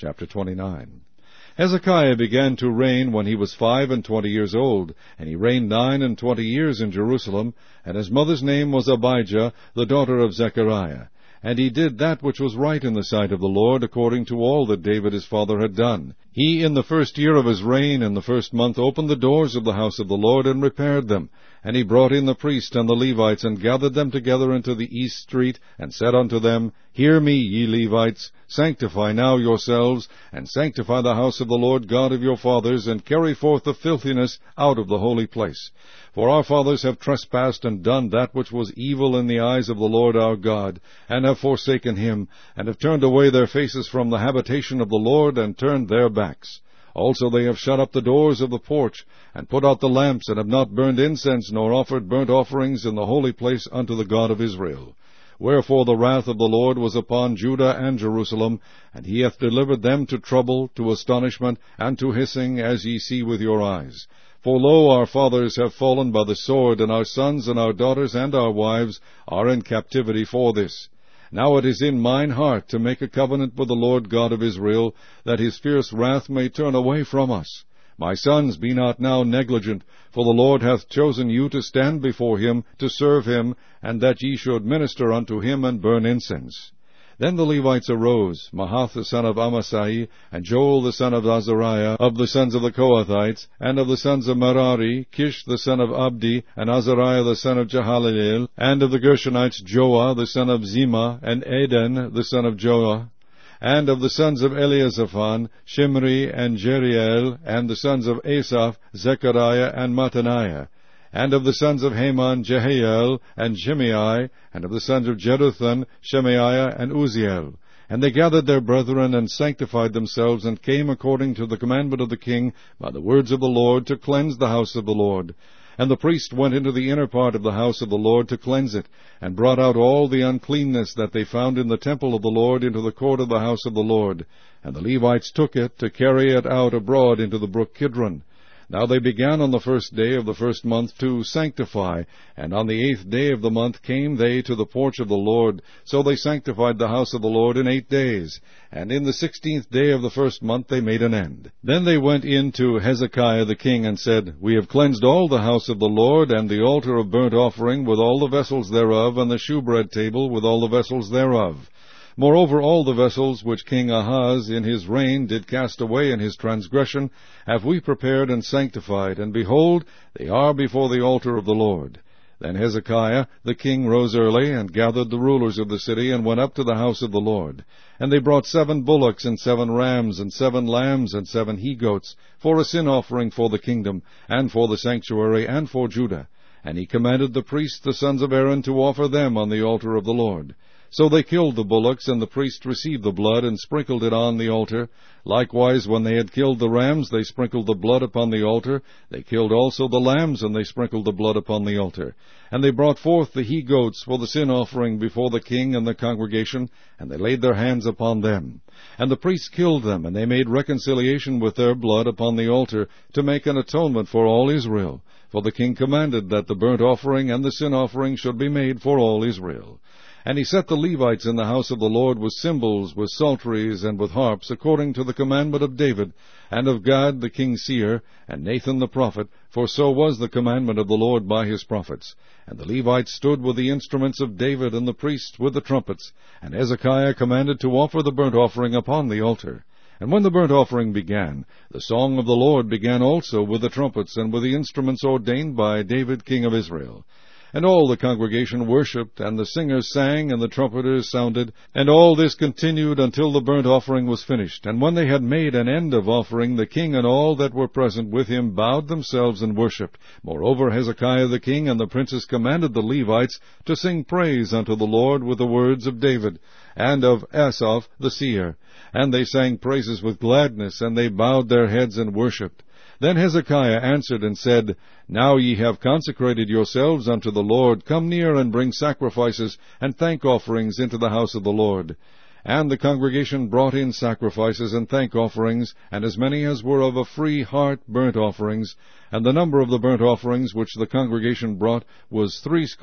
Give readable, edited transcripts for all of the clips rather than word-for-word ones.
Chapter 29. Hezekiah began to reign when he was 25 years old, and he reigned 29 years in Jerusalem, and his mother's name was Abijah, the daughter of Zechariah. And he did that which was right in the sight of the Lord, according to all that David his father had done. He, in the first year of his reign, in the first month, opened the doors of the house of the Lord, and repaired them. And he brought in the priests and the Levites, and gathered them together into the east street, and said unto them, Hear me, ye Levites, sanctify now yourselves, and sanctify the house of the Lord God of your fathers, and carry forth the filthiness out of the holy place. For our fathers have trespassed and done that which was evil in the eyes of the Lord our God, and have forsaken him, and have turned away their faces from the habitation of the Lord, and turned their backs. Also they have shut up the doors of the porch, and put out the lamps, and have not burned incense, nor offered burnt offerings in the holy place unto the God of Israel. Wherefore the wrath of the Lord was upon Judah and Jerusalem, and he hath delivered them to trouble, to astonishment, and to hissing, as ye see with your eyes. For lo, our fathers have fallen by the sword, and our sons and our daughters and our wives are in captivity for this. Now it is in mine heart to make a covenant with the Lord God of Israel, that his fierce wrath may turn away from us. My sons, be not now negligent, for the Lord hath chosen you to stand before him, to serve him, and that ye should minister unto him and burn incense. Then the Levites arose, Mahath the son of Amasai, and Joel the son of Azariah, of the sons of the Kohathites, and of the sons of Merari, Kish the son of Abdi, and Azariah the son of Jehalelel, and of the Gershonites Joah the son of Zima, and Eden the son of Joah, and of the sons of Eliasaphan, Shimri and Jeriel, and the sons of Asaph, Zechariah and Mattaniah, and of the sons of Haman, Jehiel, and Shimei, and of the sons of Jeduthun, Shemaiah, and Uzziel. And they gathered their brethren, and sanctified themselves, and came according to the commandment of the king, by the words of the Lord, to cleanse the house of the Lord. And the priest went into the inner part of the house of the Lord to cleanse it, and brought out all the uncleanness that they found in the temple of the Lord into the court of the house of the Lord. And the Levites took it to carry it out abroad into the brook Kidron. Now they began on the first day of the first month to sanctify, and on the 8th day of the month came they to the porch of the Lord. So they sanctified the house of the Lord in 8 days, and in the 16th day of the first month they made an end. Then they went in to Hezekiah the king, and said, We have cleansed all the house of the Lord, and the altar of burnt offering with all the vessels thereof, and the shewbread table with all the vessels thereof. Moreover, all the vessels which King Ahaz in his reign did cast away in his transgression have we prepared and sanctified, and behold, they are before the altar of the Lord. Then Hezekiah the king rose early, and gathered the rulers of the city, and went up to the house of the Lord. And they brought 7 bullocks, and 7 rams, and 7 lambs, and 7 he-goats, for a sin offering for the kingdom, and for the sanctuary, and for Judah. And he commanded the priests, the sons of Aaron, to offer them on the altar of the Lord. So they killed the bullocks, and the priest received the blood, and sprinkled it on the altar. Likewise, when they had killed the rams, they sprinkled the blood upon the altar. They killed also the lambs, and they sprinkled the blood upon the altar. And they brought forth the he-goats for the sin offering before the king and the congregation, and they laid their hands upon them. And the priests killed them, and they made reconciliation with their blood upon the altar, to make an atonement for all Israel. For the king commanded that the burnt offering and the sin offering should be made for all Israel. And he set the Levites in the house of the Lord with cymbals, with psalteries, and with harps, according to the commandment of David, and of Gad the king's seer, and Nathan the prophet, for so was the commandment of the Lord by his prophets. And the Levites stood with the instruments of David, and the priests with the trumpets. And Hezekiah commanded to offer the burnt offering upon the altar. And when the burnt offering began, the song of the Lord began also with the trumpets, and with the instruments ordained by David king of Israel. And all the congregation worshipped, and the singers sang, and the trumpeters sounded. And all this continued until the burnt offering was finished. And when they had made an end of offering, the king and all that were present with him bowed themselves and worshipped. Moreover, Hezekiah the king and the princes commanded the Levites to sing praise unto the Lord with the words of David, and of Asaph the seer. And they sang praises with gladness, and they bowed their heads and worshipped. Then Hezekiah answered and said, Now ye have consecrated yourselves unto the Lord. Come near and bring sacrifices and thank offerings into the house of the Lord. And the congregation brought in sacrifices and thank offerings, and as many as were of a free heart burnt offerings. And the number of the burnt offerings which the congregation brought was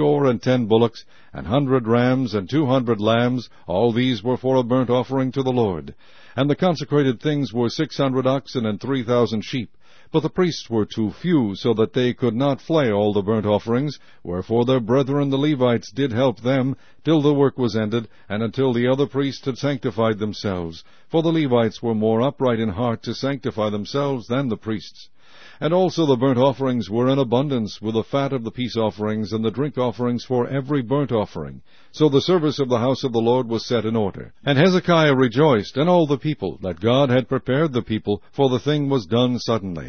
70 bullocks, and 100 rams, and 200 lambs. All these were for a burnt offering to the Lord. And the consecrated things were 600 oxen and 3,000 sheep. But the priests were too few, so that they could not flay all the burnt offerings, wherefore their brethren the Levites did help them, till the work was ended, and until the other priests had sanctified themselves. For the Levites were more upright in heart to sanctify themselves than the priests. And also the burnt offerings were in abundance, with the fat of the peace offerings, and the drink offerings for every burnt offering. So the service of the house of the Lord was set in order. And Hezekiah rejoiced, and all the people, that God had prepared the people, for the thing was done suddenly.